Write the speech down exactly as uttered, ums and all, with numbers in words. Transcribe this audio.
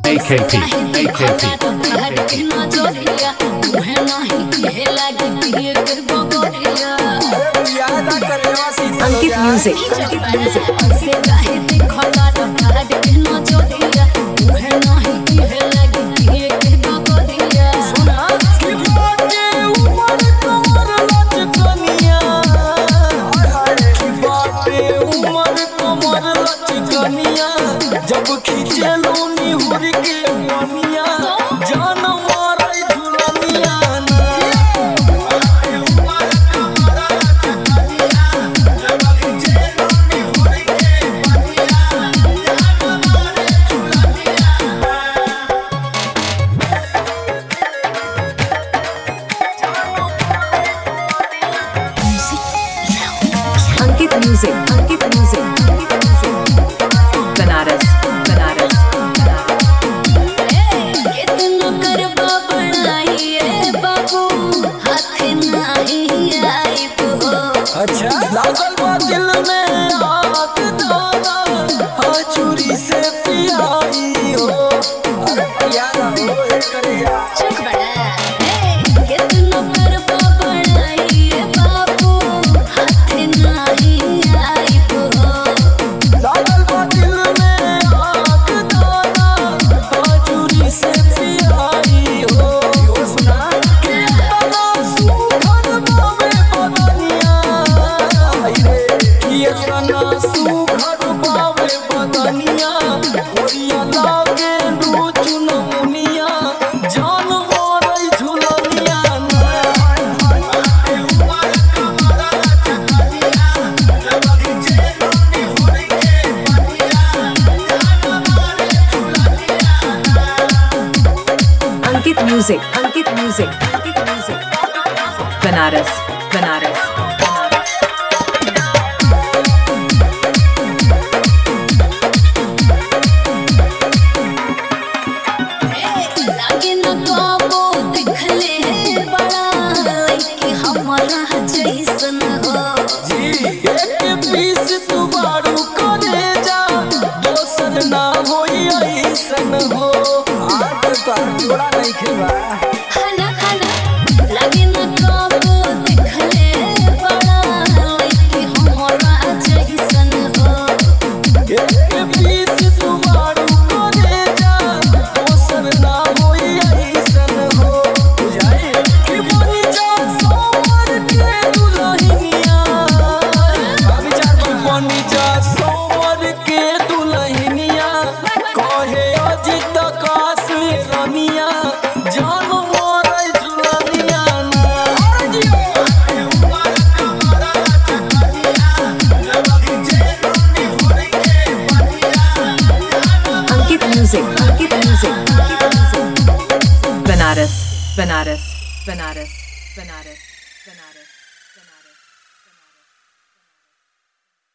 A K P, A K P. Ankit Music, Ankit Music. जब खींचे लोनी हुर के मनिया जान मारे झुलनिया Ankit Music, Ankit Music, Ankit Music. Banaras, Banaras, अच्छा लागल बा दिल में आग दाना हाँ चूरी से पियाई हो अरे पियारा हो करे जा लागल बा दिल में आग दाना हाँ चूरी से पियाई हो यो सुना के तना सुखन बावे बदनिया कितना सुघर बावे बदनिया ओरिया लागे लू चुनमुनिया जान मारे झुलनिया Ankit Music, Ankit Music, Ankit Music. Banaras, Banaras, Banaras. जी एक पीस तू बारू करे जा दोसर ना होई ऐसन हो आज तो जोड़ा नहीं खेबा एक पीस तू बारू करे जा दोसर ना होई ऐसन हो बुझाई कि बनी जा सोमर के दुल्हनिया विचार पर बनी जा सोमर के दुल्हनिया कहे अजित काश में रनिया जान मारे झुलनिया Ankit Music, Ankit Music, Ankit Music. Banaras, Banaras, Banaras, Banaras, Banaras.